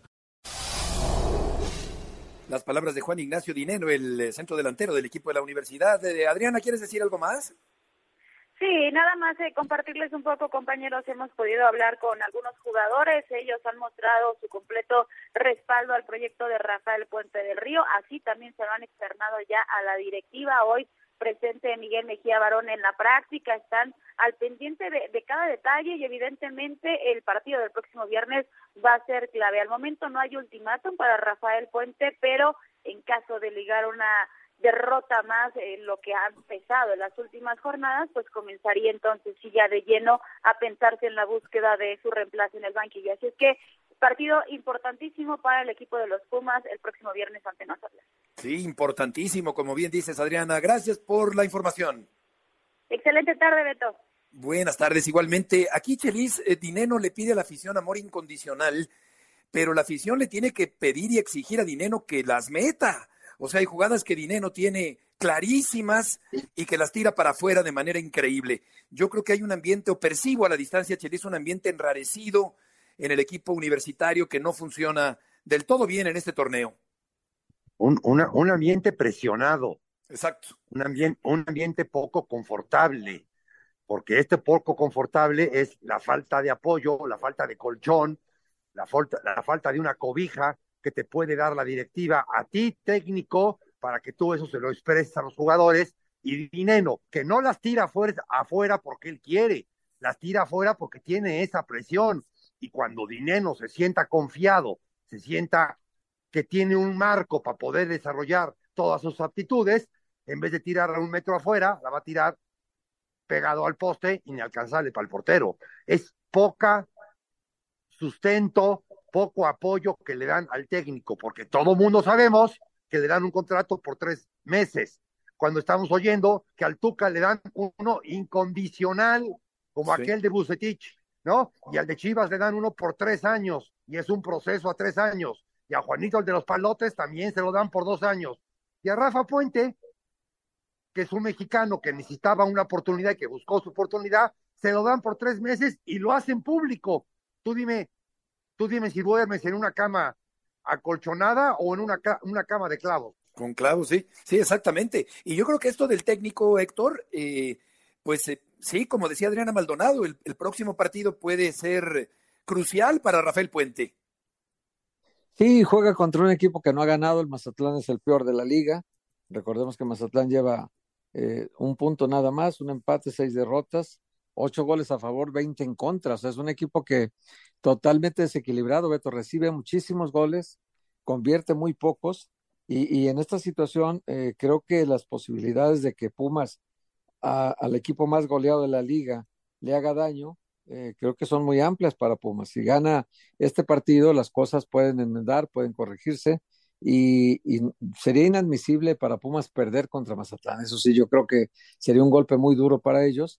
Las palabras de Juan Ignacio Dineno, el centro delantero del equipo de la Universidad. Eh, Adriana, ¿quieres decir algo más? Sí, nada más eh, compartirles un poco, compañeros, hemos podido hablar con algunos jugadores, ellos han mostrado su completo respaldo al proyecto de Rafael Puente del Río, así también se lo han externado ya a la directiva. Hoy presente Miguel Mejía Barón en la práctica, están al pendiente de, de cada detalle y evidentemente el partido del próximo viernes va a ser clave. Al momento no hay ultimátum para Rafael Puente, pero en caso de ligar una derrota más en eh, lo que ha empezado en las últimas jornadas, pues comenzaría entonces sí ya de lleno a pensarse en la búsqueda de su reemplazo en el banquillo. Así es que partido importantísimo para el equipo de los Pumas el próximo viernes ante Mazatlán. Sí, importantísimo, como bien dices, Adriana. Gracias por la información. Excelente tarde, Beto. Buenas tardes, igualmente. Aquí Chelis eh, Dineno le pide a la afición amor incondicional, pero la afición le tiene que pedir y exigir a Dineno que las meta. O sea, hay jugadas que Dineno tiene clarísimas y que las tira para afuera de manera increíble. Yo creo que hay un ambiente, o percibo a la distancia, Chelis, un ambiente enrarecido en el equipo universitario que no funciona del todo bien en este torneo. Un, una, un ambiente presionado. Exacto. Un ambiente, un ambiente poco confortable, porque este poco confortable es la falta de apoyo, la falta de colchón, la falta, la falta de una cobija que te puede dar la directiva a ti, técnico, para que tú eso se lo expreses a los jugadores, y Dineno, que no las tira afuera, afuera porque él quiere, las tira afuera porque tiene esa presión, y cuando Dineno se sienta confiado, se sienta que tiene un marco para poder desarrollar todas sus aptitudes, en vez de tirarla un metro afuera, la va a tirar pegado al poste, inalcanzable para el portero. Es poca sustento, poco apoyo que le dan al técnico, porque todo mundo sabemos que le dan un contrato por tres meses, cuando estamos oyendo que al Tuca le dan uno incondicional, como sí. aquel de Vucetich, ¿no? Y al de Chivas le dan uno por tres años, y es un proceso a tres años, y a Juanito, el de los Palotes, también se lo dan por dos años, y a Rafa Puente, que es un mexicano que necesitaba una oportunidad y que buscó su oportunidad, se lo dan por tres meses y lo hacen público. Tú dime, tú dime si duermes en una cama acolchonada o en una, una cama de clavos. Con clavos, sí, sí, exactamente. Y yo creo que esto del técnico, Héctor, eh, pues eh, sí, como decía Adriana Maldonado, el, el próximo partido puede ser crucial para Rafael Puente. Sí, juega contra un equipo que no ha ganado, el Mazatlán es el peor de la liga. Recordemos que Mazatlán lleva eh, un punto nada más, un empate, seis derrotas, ocho goles a favor, veinte en contra. O sea, es un equipo que totalmente desequilibrado, Beto, recibe muchísimos goles, convierte muy pocos, y, y en esta situación eh, creo que las posibilidades de que Pumas a, al equipo más goleado de la liga le haga daño, eh, creo que son muy amplias para Pumas. Si gana este partido, las cosas pueden enmendar, pueden corregirse, y, y sería inadmisible para Pumas perder contra Mazatlán. Eso sí, yo creo que sería un golpe muy duro para ellos,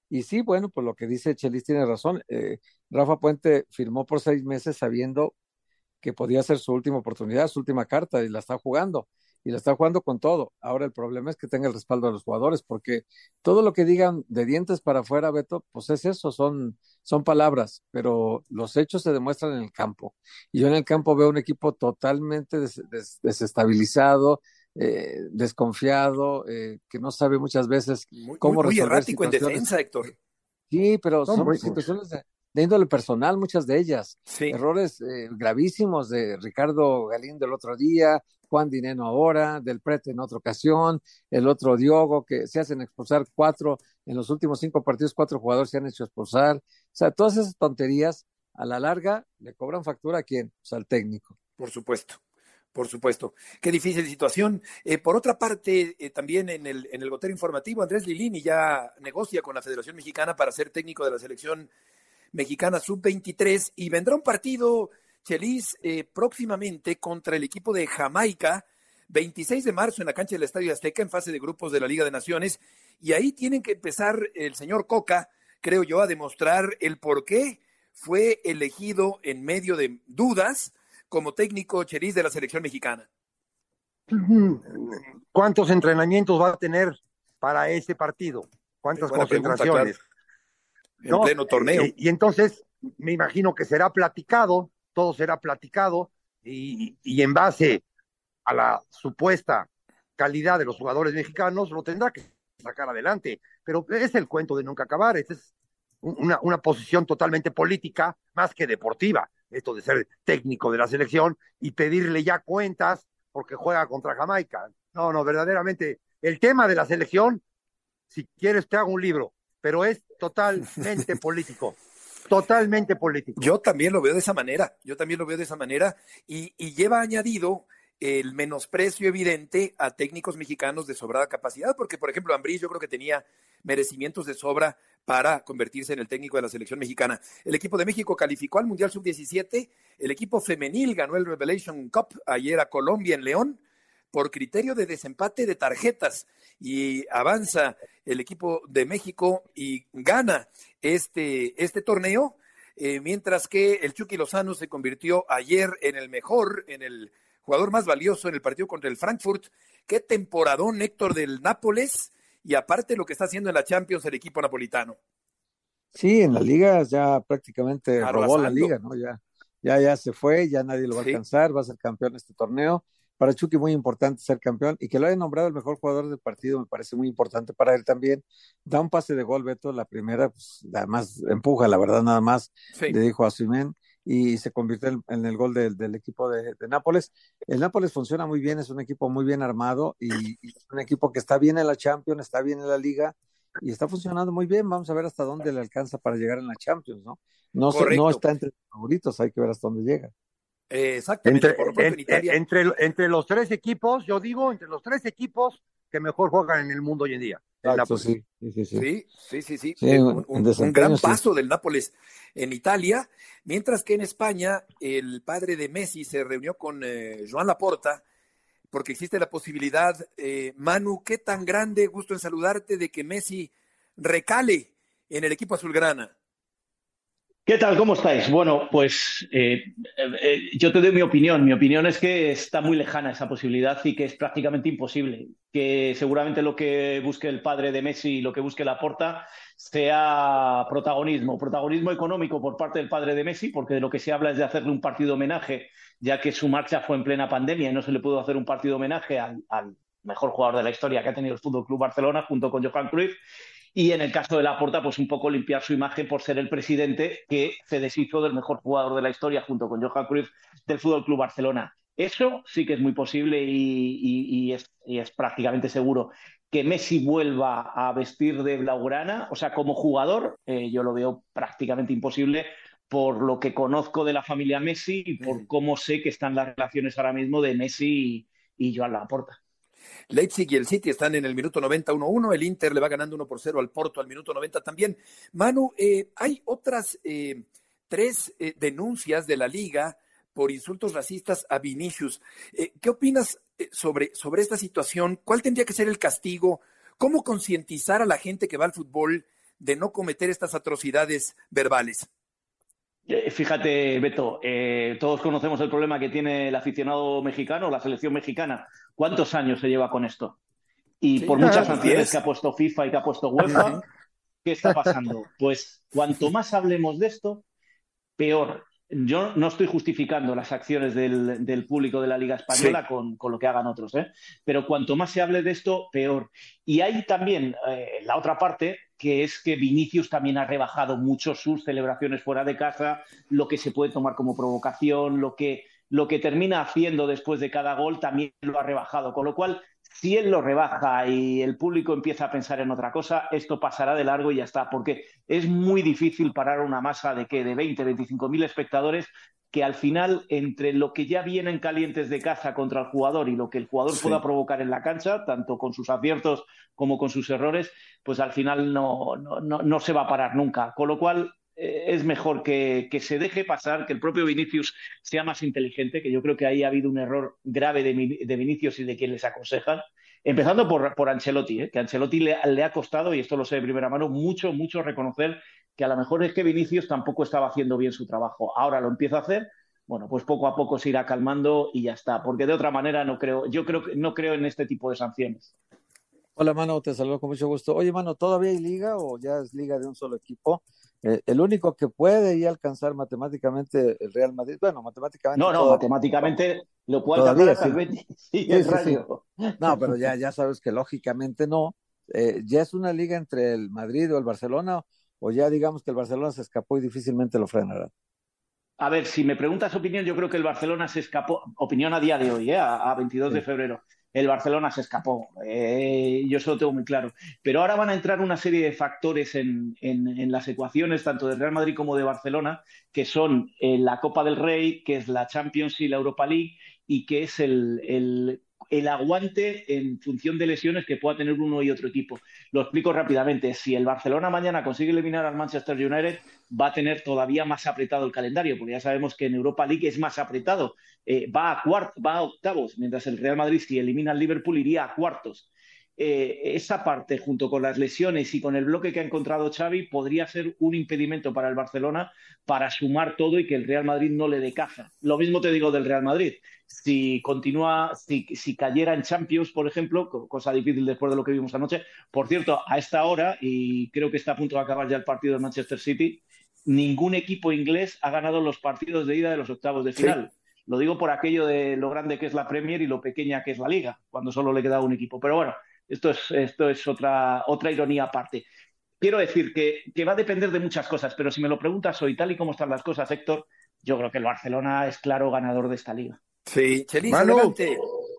Y sí, bueno, pues lo que dice Chelis tiene razón. Eh, Rafa Puente firmó por seis meses sabiendo que podía ser su última oportunidad, su última carta, y la está jugando, y la está jugando con todo. Ahora el problema es que tenga el respaldo de los jugadores, porque todo lo que digan de dientes para afuera, Beto, pues es eso, son, son palabras, pero los hechos se demuestran en el campo. Y yo en el campo veo un equipo totalmente des, des, desestabilizado, eh, desconfiado, eh, que no sabe muchas veces muy, cómo muy, muy resolver errático en situaciones. defensa, Héctor. Sí, pero Son son muy- situaciones de, de índole personal, muchas de ellas. Sí. Errores eh, gravísimos de Ricardo Galindo el otro día, Juan Dineno ahora, Del Prete en otra ocasión, el otro Diogo, que se hacen expulsar cuatro, en los últimos cinco partidos, cuatro jugadores se han hecho expulsar. O sea, todas esas tonterías, a la larga, le cobran factura a quién, pues al técnico. Por supuesto, por supuesto. Qué difícil situación. Eh, por otra parte, eh, también en el, en el gotero informativo, Andrés Lilini ya negocia con la Federación Mexicana para ser técnico de la selección mexicana sub veintitrés y vendrá un partido, Chelis, eh, próximamente contra el equipo de Jamaica, veintiséis de marzo en la cancha del Estadio Azteca en fase de grupos de la Liga de Naciones, y ahí tienen que empezar el señor Coca, creo yo, a demostrar el por qué fue elegido en medio de dudas como técnico, Chelis, de la selección mexicana. ¿Cuántos entrenamientos va a tener para ese partido? ¿Cuántas Buena pregunta, concentraciones? claro. En No, pleno torneo. eh, y entonces me imagino que será platicado, todo será platicado, y, y en base a la supuesta calidad de los jugadores mexicanos, lo tendrá que sacar adelante. Pero es el cuento de nunca acabar, esta es una, una posición totalmente política, más que deportiva, esto de ser técnico de la selección y pedirle ya cuentas porque juega contra Jamaica. No, no, verdaderamente, el tema de la selección, si quieres te hago un libro, pero es totalmente político, totalmente político. Yo también lo veo de esa manera, yo también lo veo de esa manera, y, y lleva añadido el menosprecio evidente a técnicos mexicanos de sobrada capacidad, porque, por ejemplo, Ambriz yo creo que tenía merecimientos de sobra para convertirse en el técnico de la selección mexicana. El equipo de México calificó al Mundial sub diecisiete, el equipo femenil ganó el Revelation Cup ayer a Colombia en León, por criterio de desempate de tarjetas, y avanza el equipo de México y gana este, este torneo, eh, mientras que el Chucky Lozano se convirtió ayer en el mejor, en el jugador más valioso en el partido contra el Frankfurt. Qué temporadón, Héctor, del Nápoles, y aparte lo que está haciendo en la Champions el equipo napolitano. Sí, en la liga ya prácticamente Arrasando. robó la liga, ¿no? Ya, ya, ya se fue, ya nadie lo va a Sí. alcanzar, va a ser campeón de este torneo. Para Chucky muy importante ser campeón y que lo haya nombrado el mejor jugador del partido me parece muy importante para él también. Da un pase de gol, Beto, la primera, pues además empuja, la verdad, nada más, Sí. le dijo a Osimhen y se convirtió en, en el gol del, del equipo de, de Nápoles. El Nápoles funciona muy bien, es un equipo muy bien armado y, y es un equipo que está bien en la Champions, está bien en la Liga y está funcionando muy bien. Vamos a ver hasta dónde le alcanza para llegar en la Champions, ¿no? No, se, no está entre los favoritos, hay que ver hasta dónde llega. Eh, exactamente, Entre, por lo pronto en en- Italia. entre, entre los tres equipos, yo digo, entre los tres equipos que mejor juegan en el mundo hoy en día. El Exacto, Napoli. sí, sí, sí, sí. Sí, sí, sí, sí. Sí, Eh, en un, un- desempeño, un gran sí. paso del Nápoles en Italia, mientras que en España el padre de Messi se reunió con eh, Joan Laporta, porque existe la posibilidad, eh, Manu, qué tan grande, gusto en saludarte, de que Messi recale en el equipo azulgrana. ¿Qué tal? ¿Cómo estáis? Bueno, pues eh, eh, yo te doy mi opinión. Mi opinión es que está muy lejana esa posibilidad y que es prácticamente imposible. Que seguramente lo que busque el padre de Messi y lo que busque Laporta sea protagonismo. Protagonismo económico por parte del padre de Messi, porque de lo que se habla es de hacerle un partido homenaje, ya que su marcha fue en plena pandemia y no se le pudo hacer un partido homenaje al, al mejor jugador de la historia que ha tenido el Fútbol Club Barcelona junto con Johan Cruyff. Y en el caso de Laporta, pues un poco limpiar su imagen por ser el presidente que se deshizo del mejor jugador de la historia junto con Johan Cruyff del F C Barcelona. Eso sí que es muy posible y, y, y, es, y es prácticamente seguro. Que Messi vuelva a vestir de blaugrana, o sea, como jugador, eh, yo lo veo prácticamente imposible por lo que conozco de la familia Messi y por cómo sé que están las relaciones ahora mismo de Messi y, y Joan Laporta. Leipzig y el City están en el minuto noventa uno uno, el Inter le va ganando uno por cero al Porto al minuto noventa también. Manu, eh, hay otras eh, tres eh, denuncias de la Liga por insultos racistas a Vinicius. Eh, ¿Qué opinas eh, sobre, sobre esta situación? ¿Cuál tendría que ser el castigo? ¿Cómo concientizar a la gente que va al fútbol de no cometer estas atrocidades verbales? Fíjate, Beto, eh, todos conocemos el problema que tiene el aficionado mexicano, la selección mexicana. ¿Cuántos años se lleva con esto? Y sí, por muchas sanciones que ha puesto FIFA y que ha puesto UEFA, ¿qué está pasando? Pues cuanto más hablemos de esto, peor. Yo no estoy justificando las acciones del, del público de la Liga Española sí. con, con lo que hagan otros, ¿eh? Pero cuanto más se hable de esto, peor. Y hay también eh, la otra parte, que es que Vinicius también ha rebajado mucho sus celebraciones fuera de casa, lo que se puede tomar como provocación, lo que, lo que termina haciendo después de cada gol también lo ha rebajado. Con lo cual, si él lo rebaja y el público empieza a pensar en otra cosa, esto pasará de largo y ya está, porque es muy difícil parar una masa de ¿qué? De veinte, veinticinco mil espectadores que al final, entre lo que ya vienen calientes de caza contra el jugador y lo que el jugador sí. pueda provocar en la cancha, tanto con sus aciertos como con sus errores, pues al final no, no, no, no se va a parar nunca. Con lo cual, eh, es mejor que, que se deje pasar, que el propio Vinicius sea más inteligente, que yo creo que ahí ha habido un error grave de, de Vinicius y de quien les aconsejan, empezando por, por Ancelotti, ¿eh? que a Ancelotti le, le ha costado, y esto lo sé de primera mano, mucho, mucho reconocer que a lo mejor es que Vinicius tampoco estaba haciendo bien su trabajo. Ahora lo empieza a hacer, bueno, pues poco a poco se irá calmando y ya está, porque de otra manera no creo, yo creo que no creo en este tipo de sanciones. Hola, Mano, te saludo con mucho gusto. Oye, Mano, ¿todavía hay liga o ya es liga de un solo equipo? Eh, el único que puede ya alcanzar matemáticamente el Real Madrid, bueno, matemáticamente... No, no, todavía, matemáticamente lo puede alcanzar hasta el Betis. Sí, sí, sí, sí. No, pero ya, ya sabes que lógicamente no. Eh, ¿Ya es una liga entre el Madrid o el Barcelona? O ya digamos que el Barcelona se escapó y difícilmente lo frenará. A ver, si me preguntas opinión, yo creo que el Barcelona se escapó, opinión a día de hoy, ¿eh? a, a veintidós sí. de febrero. El Barcelona se escapó, eh, yo eso lo tengo muy claro. Pero ahora van a entrar una serie de factores en, en, en las ecuaciones, tanto de Real Madrid como de Barcelona, que son eh, la Copa del Rey, que es la Champions y la Europa League, y que es el, el, el aguante en función de lesiones que pueda tener uno y otro equipo. Lo explico rápidamente. Si el Barcelona mañana consigue eliminar al Manchester United, va a tener todavía más apretado el calendario, porque ya sabemos que en Europa League es más apretado. Eh, va a cuartos, va a octavos, mientras el Real Madrid, si elimina al Liverpool, iría a cuartos. Eh, esa parte, junto con las lesiones y con el bloque que ha encontrado Xavi, podría ser un impedimento para el Barcelona para sumar todo y que el Real Madrid no le dé caza. Lo mismo te digo del Real Madrid. Si continúa, si, si cayera en Champions, por ejemplo, cosa difícil después de lo que vimos anoche, por cierto, a esta hora, y creo que está a punto de acabar ya el partido de Manchester City, ningún equipo inglés ha ganado los partidos de ida de los octavos de final. Sí. Lo digo por aquello de lo grande que es la Premier y lo pequeña que es la Liga, cuando solo le queda un equipo. Pero bueno, esto es, esto es otra, otra ironía aparte. Quiero decir que, que va a depender de muchas cosas, pero si me lo preguntas hoy, tal y como están las cosas, Héctor, yo creo que el Barcelona es claro ganador de esta Liga. Sí, Chelis, Manu, adelante.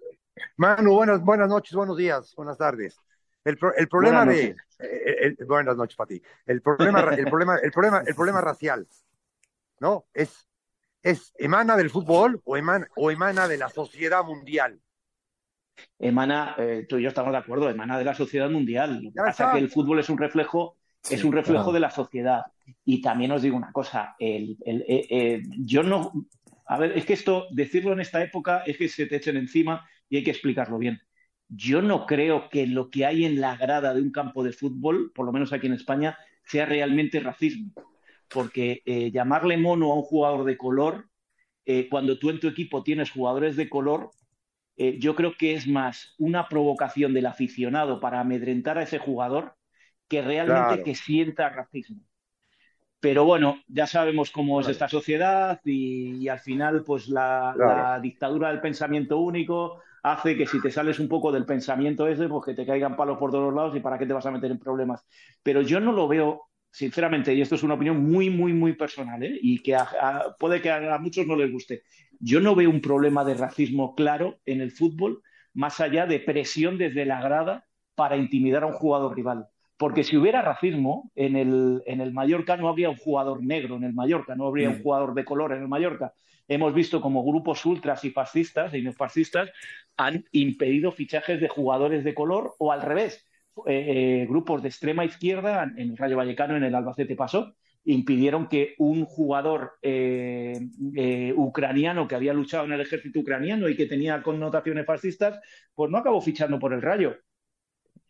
Manu, buenas, buenas noches, buenos días, buenas tardes. El, pro, el problema buenas de el, el, buenas noches para ti. El problema, el problema, el problema, el problema racial, ¿no? Es, es emana del fútbol o emana, o emana de la sociedad mundial. Emana, eh, tú y yo estamos de acuerdo, emana de la sociedad mundial. Lo que pasa es que el fútbol es un reflejo, sí, es un reflejo claro. de la sociedad. Y también os digo una cosa, el, el, el, el, yo no, a ver, es que esto, decirlo en esta época es que se te echen encima y hay que explicarlo bien. Yo no creo que lo que hay en la grada de un campo de fútbol, por lo menos aquí en España, sea realmente racismo. Porque eh, llamarle mono a un jugador de color, eh, cuando tú en tu equipo tienes jugadores de color, eh, yo creo que es más una provocación del aficionado para amedrentar a ese jugador que realmente claro. que sienta racismo. Pero bueno, ya sabemos cómo claro. es esta sociedad y, y al final pues la, claro. la dictadura del pensamiento único hace que si te sales un poco del pensamiento ese, pues que te caigan palos por todos lados y para qué te vas a meter en problemas. Pero yo no lo veo, sinceramente, y esto es una opinión muy, muy, muy personal, ¿eh? y que a, a, puede que a, a muchos no les guste. Yo no veo un problema de racismo claro en el fútbol, más allá de presión desde la grada para intimidar a un jugador rival. Porque si hubiera racismo, en el, en el Mallorca no habría un jugador negro en el Mallorca, no habría mm. un jugador de color en el Mallorca. Hemos visto como grupos ultras y fascistas y neofascistas han impedido fichajes de jugadores de color o al revés. Eh, eh, grupos de extrema izquierda, en el Rayo Vallecano, en el Albacete pasó, impidieron que un jugador eh, eh, ucraniano que había luchado en el ejército ucraniano y que tenía connotaciones fascistas, pues no acabó fichando por el Rayo.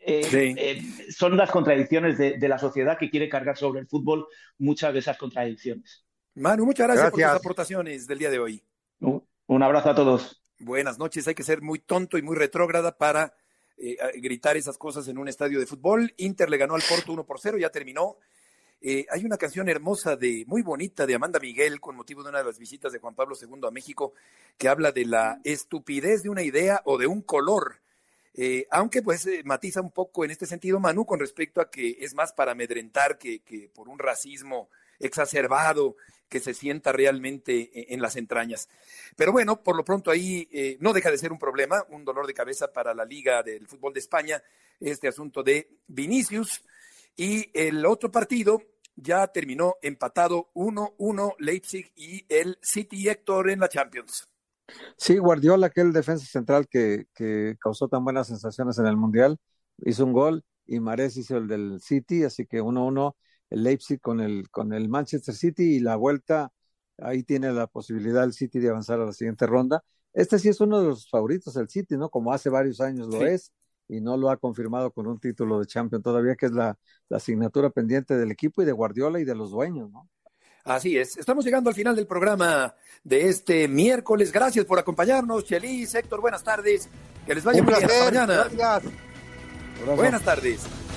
Eh, Sí. eh, son las contradicciones de, de la sociedad que quiere cargar sobre el fútbol muchas de esas contradicciones. Manu, muchas gracias, por Gracias. tus aportaciones del día de hoy. Un, un abrazo a todos. Buenas noches. Hay que ser muy tonto y muy retrógrada para eh, gritar esas cosas en un estadio de fútbol. Inter le ganó al Porto uno por cero, ya terminó. Eh, hay una canción hermosa, de muy bonita, de Amanda Miguel, con motivo de una de las visitas de Juan Pablo segundo a México, que habla de la estupidez de una idea o de un color. Eh, aunque pues eh, matiza un poco en este sentido, Manu, con respecto a que es más para amedrentar que, que por un racismo exacerbado que se sienta realmente en las entrañas. Pero bueno, por lo pronto ahí eh, no deja de ser un problema, un dolor de cabeza para la Liga del Fútbol de España, este asunto de Vinicius. Y el otro partido ya terminó empatado uno uno, Leipzig y el City, Héctor, en la Champions. Sí, Guardiola, aquel defensa central que, que causó tan buenas sensaciones en el Mundial, hizo un gol, y Mahrez hizo el del City, así que uno uno el Leipzig con el, con el Manchester City, y la vuelta, ahí tiene la posibilidad el City de avanzar a la siguiente ronda. Este sí es uno de los favoritos, el City, ¿no? Como hace varios años lo Sí. es, y no lo ha confirmado con un título de Champions todavía, que es la, la asignatura pendiente del equipo y de Guardiola y de los dueños, ¿no? Así es, estamos llegando al final del programa de este miércoles. Gracias por acompañarnos, Chelis, Héctor, buenas tardes. Que les vaya Un muy bien, hasta placer. mañana. Gracias. Abrazo. Buenas tardes.